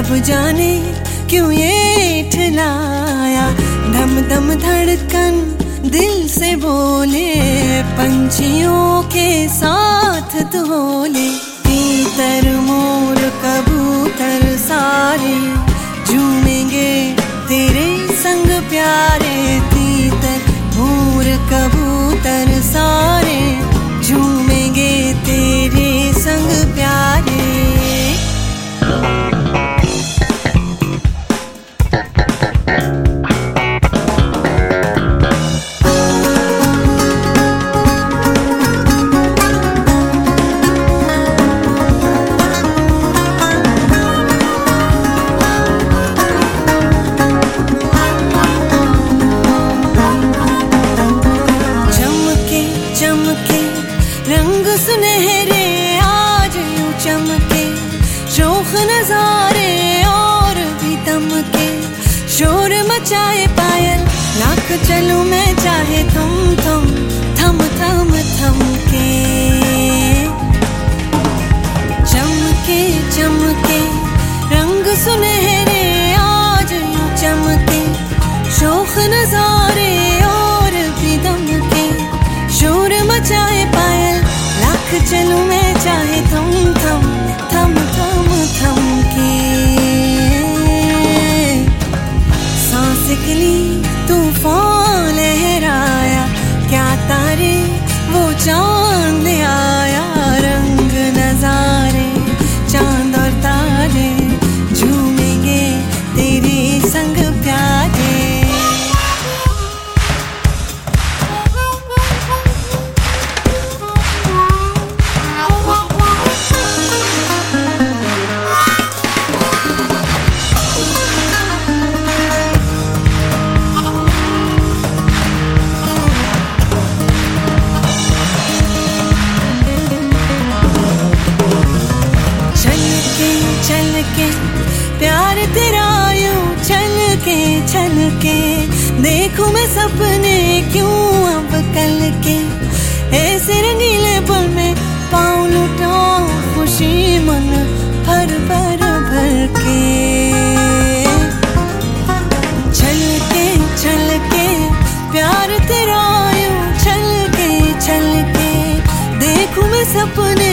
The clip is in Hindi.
रब जाने क्यों ये ठिलाया, धम धम धड़कन दिल से बोले, पंछियों के साथ डोले। तीतर मोर कबूतर सारे झूमेंगे तेरे संग प्यारे, तीतर मोर कबूतर सारे झूमेंगे तेरे संग प्यारे। रंग सुनहरे आज यूं चमके, शोख नजारे और भी दमके, शोर मचाए पायल लाख चलूं मैं चाहे थम थम थम थम थम के। चमके चमके रंग सुनहरे आज यूं चमके, शोख नजारे और भी दमके, शोर मचाए पायल लाख चलूं मैं चाहे थम थम थम थम थम के। सांस निकली तूफान लहराया, क्या तारे वो चांद ले आया, रंग नजारे चांद और तारे झूमेंगे तेरे संग प्यारे। चल के प्यार तेरा यूं चल के देखूं मैं सपने क्यों अब कल के, ऐसे रंगीले पल में पाँव लुटाऊं खुशी मन भर भर भर के। चल के प्यार तेरा यूं चल के देखूं मैं सपने